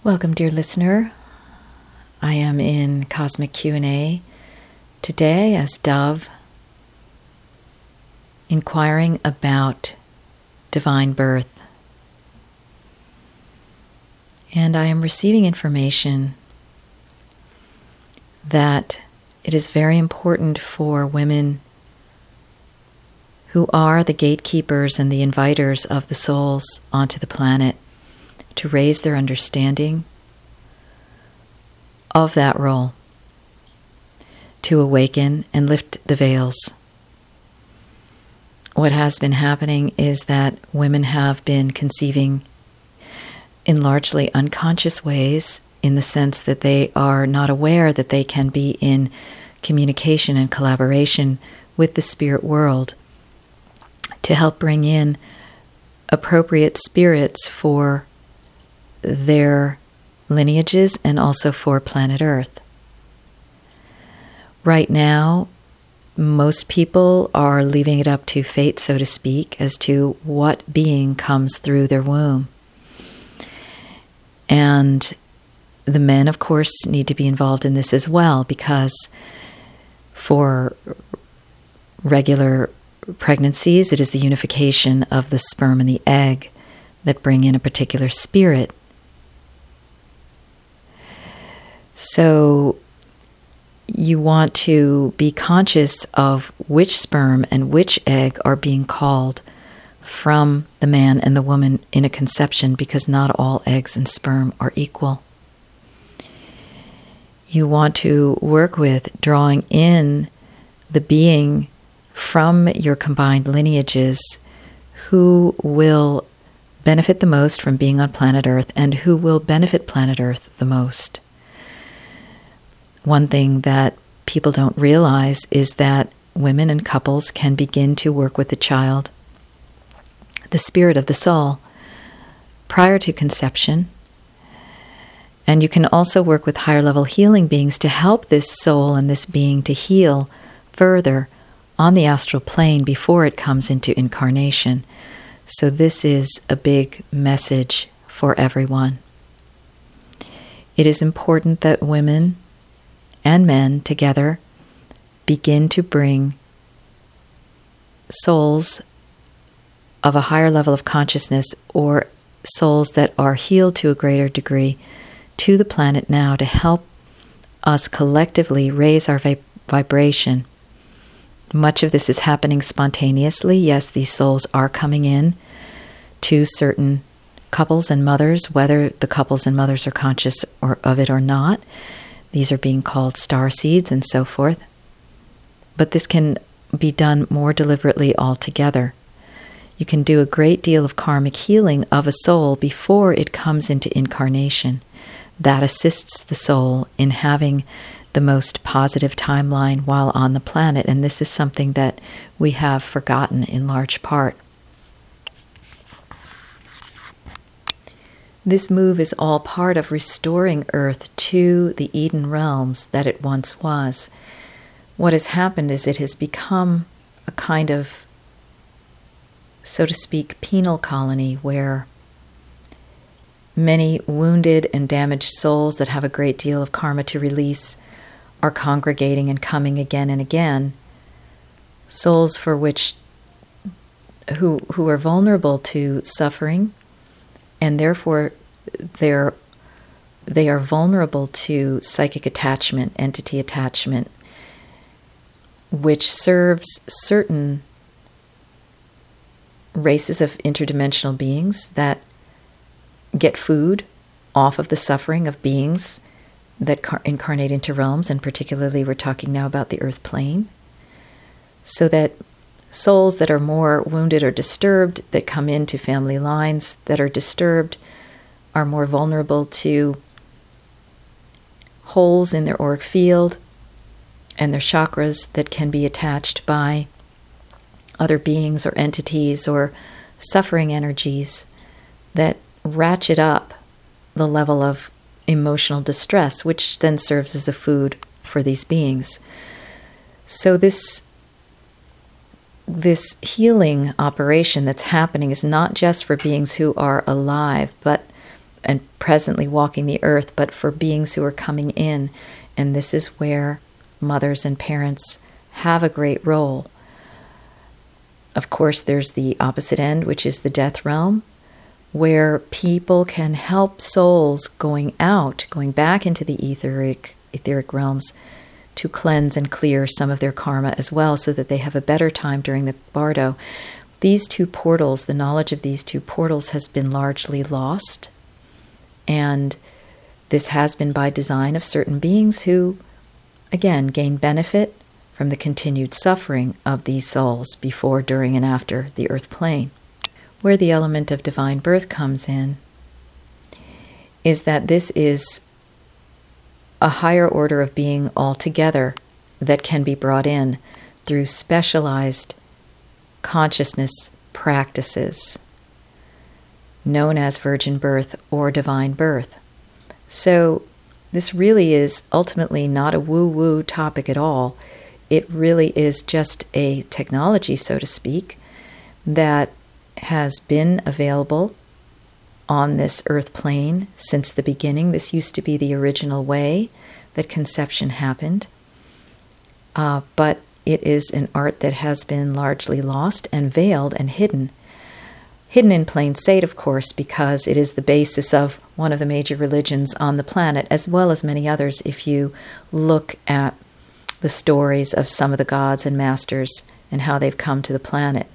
Welcome, dear listener. I am in Cosmic Q&A today as Dove, inquiring about divine birth. And I am receiving information that it is very important for women who are the gatekeepers and the inviters of the souls onto the planet to raise their understanding of that role, to awaken and lift the veils. What has been happening is that women have been conceiving in largely unconscious ways, in the sense that they are not aware that they can be in communication and collaboration with the spirit world to help bring in appropriate spirits for their lineages and also for planet Earth. Right now, most people are leaving it up to fate, so to speak, as to what being comes through their womb. And the men, of course, need to be involved in this as well, because for regular pregnancies, it is the unification of the sperm and the egg that bring in a particular spirit. So you want to be conscious of which sperm and which egg are being called from the man and the woman in a conception, because not all eggs and sperm are equal. You want to work with drawing in the being from your combined lineages who will benefit the most from being on planet Earth and who will benefit planet Earth the most. One thing that people don't realize is that women and couples can begin to work with the child, the spirit of the soul, prior to conception. And you can also work with higher level healing beings to help this soul and this being to heal further on the astral plane before it comes into incarnation. So this is a big message for everyone. It is important that women and men together begin to bring souls of a higher level of consciousness, or souls that are healed to a greater degree, to the planet now to help us collectively raise our vibration. Much of this is happening spontaneously. Yes, these souls are coming in to certain couples and mothers, whether the couples and mothers are conscious of it or not. These are being called star seeds and so forth. But this can be done more deliberately altogether. You can do a great deal of karmic healing of a soul before it comes into incarnation. That assists the soul in having the most positive timeline while on the planet, and this is something that we have forgotten in large part. This move is all part of restoring Earth to the Eden realms that it once was. What has happened is it has become a kind of, so to speak, penal colony where many wounded and damaged souls that have a great deal of karma to release are congregating and coming again and again. Souls for which who are vulnerable to suffering, and therefore they are vulnerable to psychic attachment, entity attachment, which serves certain races of interdimensional beings that get food off of the suffering of beings that incarnate into realms, and particularly we're talking now about the earth plane, so that souls that are more wounded or disturbed, that come into family lines that are disturbed, are more vulnerable to holes in their auric field and their chakras that can be attached by other beings or entities or suffering energies that ratchet up the level of emotional distress, which then serves as a food for these beings. So this healing operation that's happening is not just for beings who are alive, but and presently walking the earth, but for beings who are coming in. And this is where mothers and parents have a great role. Of course, there's the opposite end, which is the death realm, where people can help souls going back into the etheric realms to cleanse and clear some of their karma as well, so that they have a better time during the bardo. These two portals, the knowledge of these two portals has been largely lost, and this has been by design of certain beings who, again, gain benefit from the continued suffering of these souls before, during, and after the earth plane. Where the element of divine birth comes in is that this is a higher order of being altogether that can be brought in through specialized consciousness practices known as virgin birth or divine birth. So this really is ultimately not a woo-woo topic at all. It really is just a technology, so to speak, that has been available on this earth plane since the beginning. This used to be the original way that conception happened, but it is an art that has been largely lost and veiled and hidden in plain sight, of course, because it is the basis of one of the major religions on the planet, as well as many others if you look at the stories of some of the gods and masters and how they've come to the planet.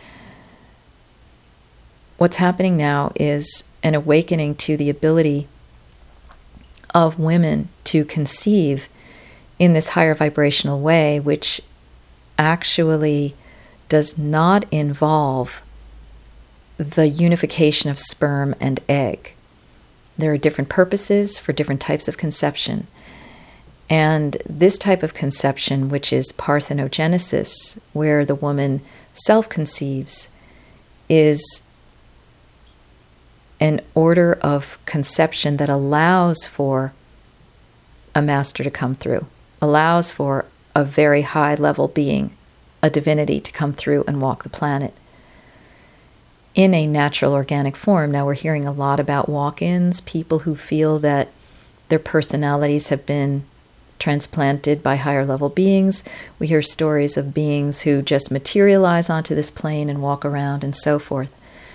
What's happening now is an awakening to the ability of women to conceive in this higher vibrational way, which actually does not involve the unification of sperm and egg. There are different purposes for different types of conception. And this type of conception, which is parthenogenesis, where the woman self-conceives, is an order of conception that allows for a master to come through, allows for a very high level being, a divinity, to come through and walk the planet in a natural organic form. Now we're hearing a lot about walk-ins, people who feel that their personalities have been transplanted by higher level beings. We hear stories of beings who just materialize onto this plane and walk around and so forth.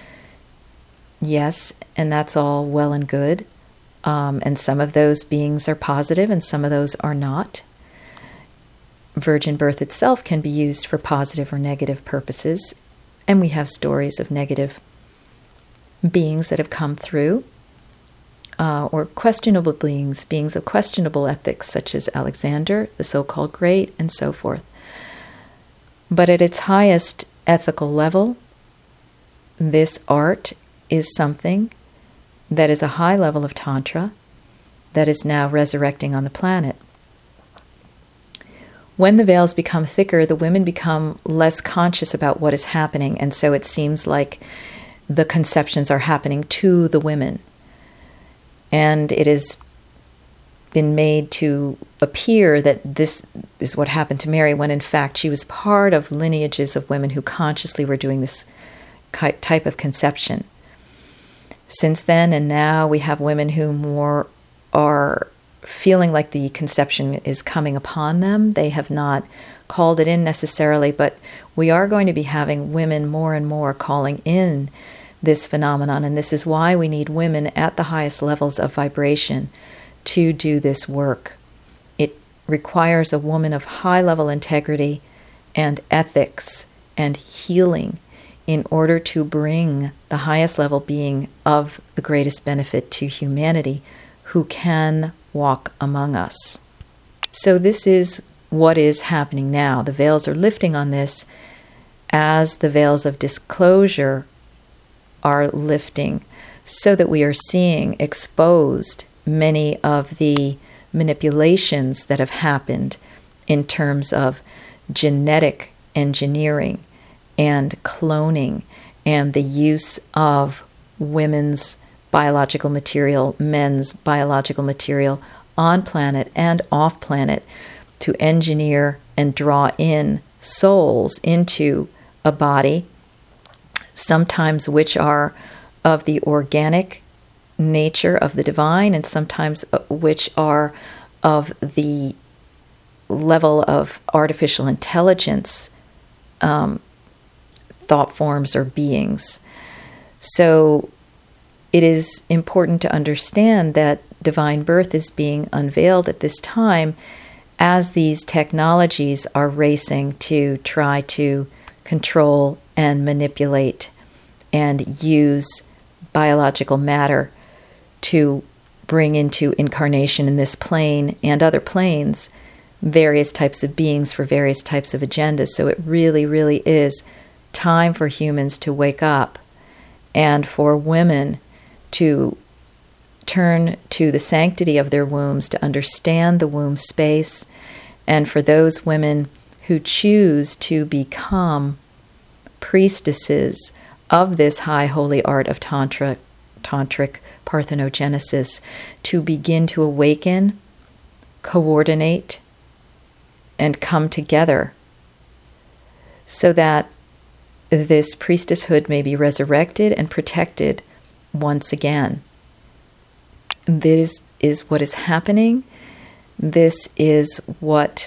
Yes, and that's all well and good. And some of those beings are positive and some of those are not. Virgin birth itself can be used for positive or negative purposes. And we have stories of negative beings that have come through, or questionable beings of questionable ethics, such as Alexander, the so-called Great, and so forth. But at its highest ethical level, this art is something that is a high level of Tantra that is now resurrecting on the planet. When the veils become thicker, the women become less conscious about what is happening, and so it seems like the conceptions are happening to the women. And it has been made to appear that this is what happened to Mary, when in fact she was part of lineages of women who consciously were doing this type of conception. Since then and now, we have women who more are feeling like the conception is coming upon them. They have not called it in necessarily, but we are going to be having women more and more calling in this phenomenon, and this is why we need women at the highest levels of vibration to do this work. It requires a woman of high level integrity and ethics and healing in order to bring the highest level being of the greatest benefit to humanity, who can walk among us. So this is what is happening now. The veils are lifting on this as the veils of disclosure are lifting, so that we are seeing exposed many of the manipulations that have happened in terms of genetic engineering and cloning and the use of women's biological material, men's biological material on planet and off planet to engineer and draw in souls into a body, sometimes which are of the organic nature of the divine, and sometimes which are of the level of artificial intelligence, thought forms or beings. So it is important to understand that divine birth is being unveiled at this time as these technologies are racing to try to control and manipulate and use biological matter to bring into incarnation in this plane and other planes various types of beings for various types of agendas. So it really, really is time for humans to wake up and for women to turn to the sanctity of their wombs, to understand the womb space, and for those women who choose to become priestesses of this high holy art of tantric parthenogenesis, to begin to awaken, coordinate, and come together so that this priestesshood may be resurrected and protected once again. This is what is happening. This is what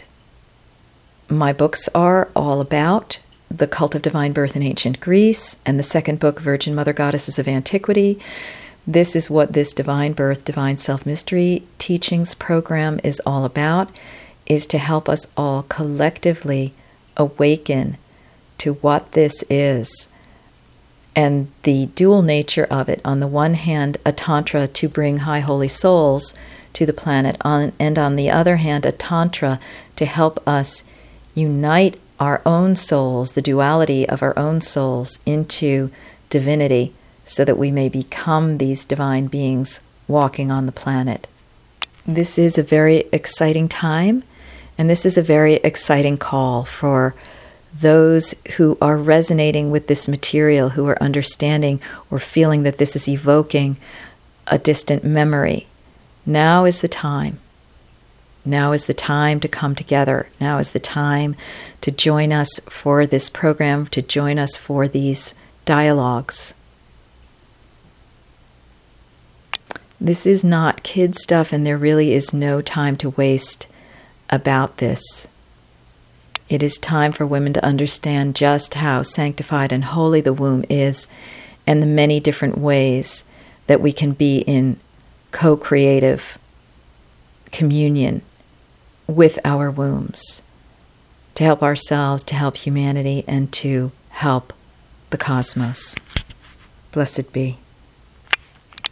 my books are all about. The Cult of Divine Birth in Ancient Greece, and the second book, Virgin Mother Goddesses of Antiquity. This is what this Divine Birth, Divine Self-Mystery Teachings program is all about, is to help us all collectively awaken to what this is and the dual nature of it. On the one hand, a tantra to bring high holy souls to the planet, and on the other hand, a tantra to help us unite our own souls, the duality of our own souls, into divinity, so that we may become these divine beings walking on the planet. This is a very exciting time, and this is a very exciting call for those who are resonating with this material, who are understanding or feeling that this is evoking a distant memory. Now is the time. Now is the time to come together. Now is the time to join us for this program, to join us for these dialogues. This is not kid stuff, and there really is no time to waste about this. It is time for women to understand just how sanctified and holy the womb is, and the many different ways that we can be in co-creative communion with our wombs, to help ourselves, to help humanity, and to help the cosmos. Blessed be.